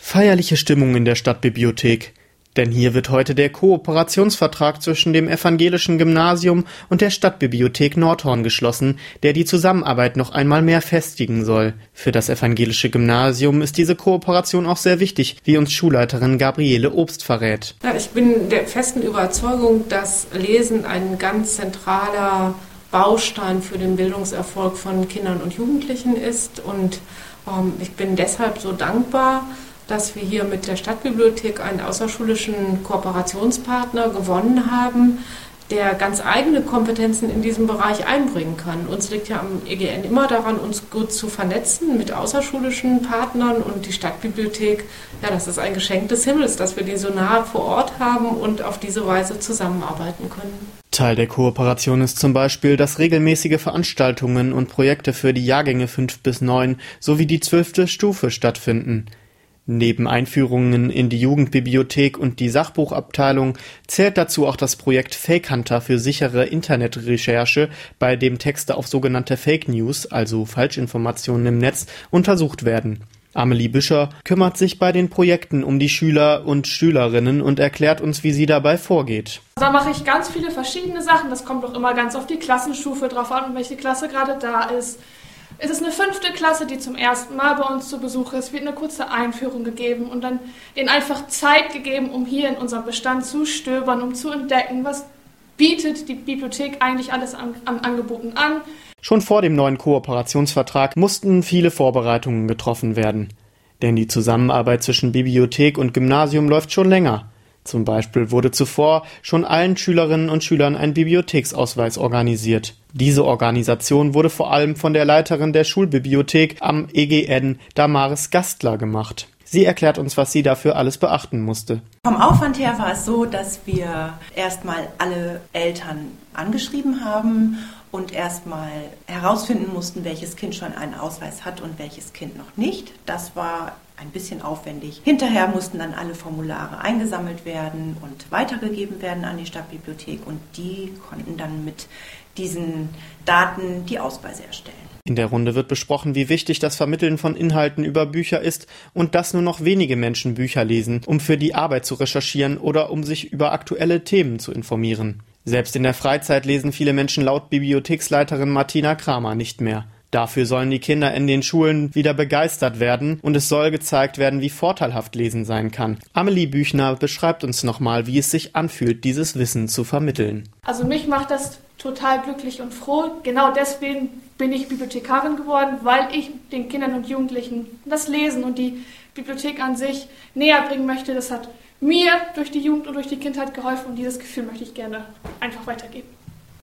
Feierliche Stimmung in der Stadtbibliothek. Denn hier wird heute der Kooperationsvertrag zwischen dem Evangelischen Gymnasium und der Stadtbibliothek Nordhorn geschlossen, der die Zusammenarbeit noch einmal mehr festigen soll. Für das Evangelische Gymnasium ist diese Kooperation auch sehr wichtig, wie uns Schulleiterin Gabriele Obst verrät. Ja, ich bin der festen Überzeugung, dass Lesen ein ganz zentraler Baustein für den Bildungserfolg von Kindern und Jugendlichen ist. Und ich bin deshalb so dankbar, dass wir hier mit der Stadtbibliothek einen außerschulischen Kooperationspartner gewonnen haben, der ganz eigene Kompetenzen in diesem Bereich einbringen kann. Uns liegt ja am EGN immer daran, uns gut zu vernetzen mit außerschulischen Partnern, und die Stadtbibliothek, ja, das ist ein Geschenk des Himmels, dass wir die so nah vor Ort haben und auf diese Weise zusammenarbeiten können. Teil der Kooperation ist zum Beispiel, dass regelmäßige Veranstaltungen und Projekte für die Jahrgänge 5 bis 9 sowie die 12. Stufe stattfinden. Neben Einführungen in die Jugendbibliothek und die Sachbuchabteilung zählt dazu auch das Projekt Fake Hunter für sichere Internetrecherche, bei dem Texte auf sogenannte Fake News, also Falschinformationen im Netz, untersucht werden. Amelie Büscher kümmert sich bei den Projekten um die Schüler und Schülerinnen und erklärt uns, wie sie dabei vorgeht. Da mache ich ganz viele verschiedene Sachen. Das kommt auch immer ganz auf die Klassenstufe drauf an, welche Klasse gerade da ist. Es ist eine 5. Klasse, die zum ersten Mal bei uns zu Besuch ist. Es wird eine kurze Einführung gegeben und dann ihnen einfach Zeit gegeben, um hier in unserem Bestand zu stöbern, um zu entdecken, was bietet die Bibliothek eigentlich alles an Angeboten an. Schon vor dem neuen Kooperationsvertrag mussten viele Vorbereitungen getroffen werden. Denn die Zusammenarbeit zwischen Bibliothek und Gymnasium läuft schon länger. Zum Beispiel wurde zuvor schon allen Schülerinnen und Schülern ein Bibliotheksausweis organisiert. Diese Organisation wurde vor allem von der Leiterin der Schulbibliothek am EGN, Damaris Gastler, gemacht. Sie erklärt uns, was sie dafür alles beachten musste. Vom Aufwand her war es so, dass wir erstmal alle Eltern angeschrieben haben und erstmal herausfinden mussten, welches Kind schon einen Ausweis hat und welches Kind noch nicht. Das war ein bisschen aufwendig. Hinterher mussten dann alle Formulare eingesammelt werden und weitergegeben werden an die Stadtbibliothek, und die konnten dann mit diesen Daten die Ausweise erstellen. In der Runde wird besprochen, wie wichtig das Vermitteln von Inhalten über Bücher ist und dass nur noch wenige Menschen Bücher lesen, um für die Arbeit zu recherchieren oder um sich über aktuelle Themen zu informieren. Selbst in der Freizeit lesen viele Menschen laut Bibliotheksleiterin Martina Kramer nicht mehr. Dafür sollen die Kinder in den Schulen wieder begeistert werden und es soll gezeigt werden, wie vorteilhaft Lesen sein kann. Amelie Büchner beschreibt uns nochmal, wie es sich anfühlt, dieses Wissen zu vermitteln. Also mich macht das total glücklich und froh. Genau deswegen bin ich Bibliothekarin geworden, weil ich den Kindern und Jugendlichen das Lesen und die Bibliothek an sich näher bringen möchte. Das hat mir durch die Jugend und durch die Kindheit geholfen, und dieses Gefühl möchte ich gerne einfach weitergeben.